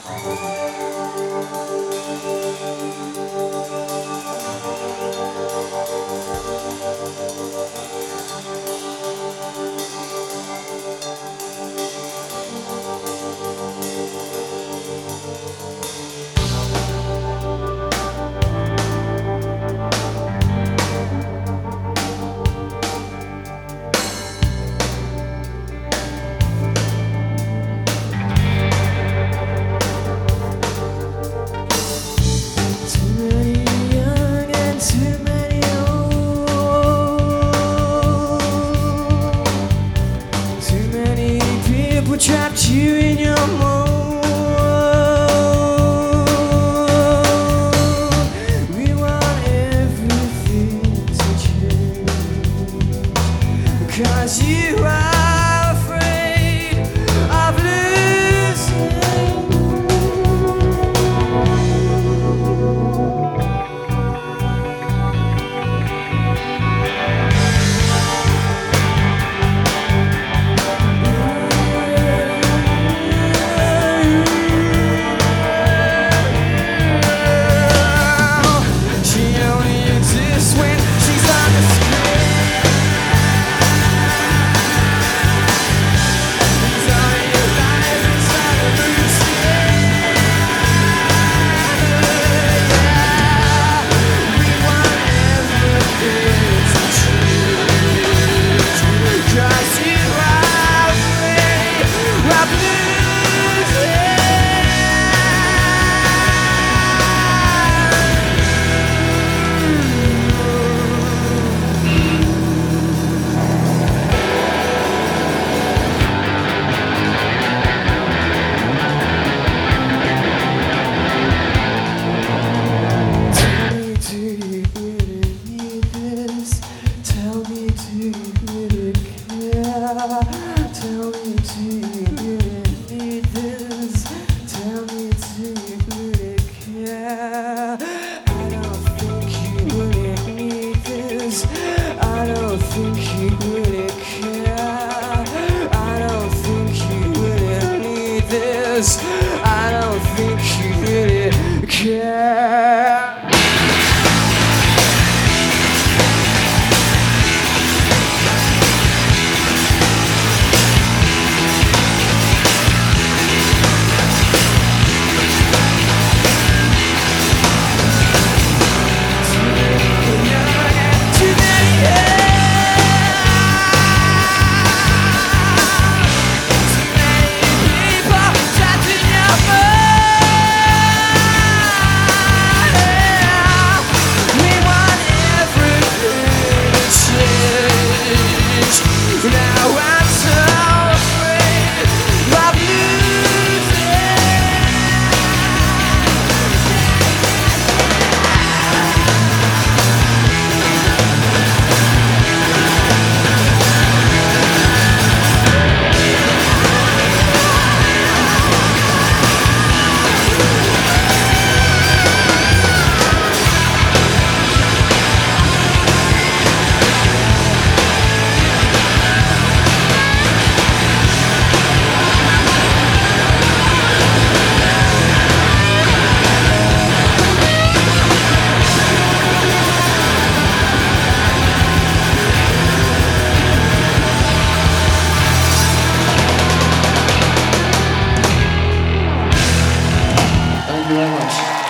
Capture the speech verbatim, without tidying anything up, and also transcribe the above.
Trapped you in your mold. We want everything to change, 'cause you are afraid of losing. Tell me, do you really need this? Tell me, do you really care? I don't think you really need this. I don't think you really care. I don't think you really need this. I don't think you really care. Now I'm so afraid of losing. Thank you very much.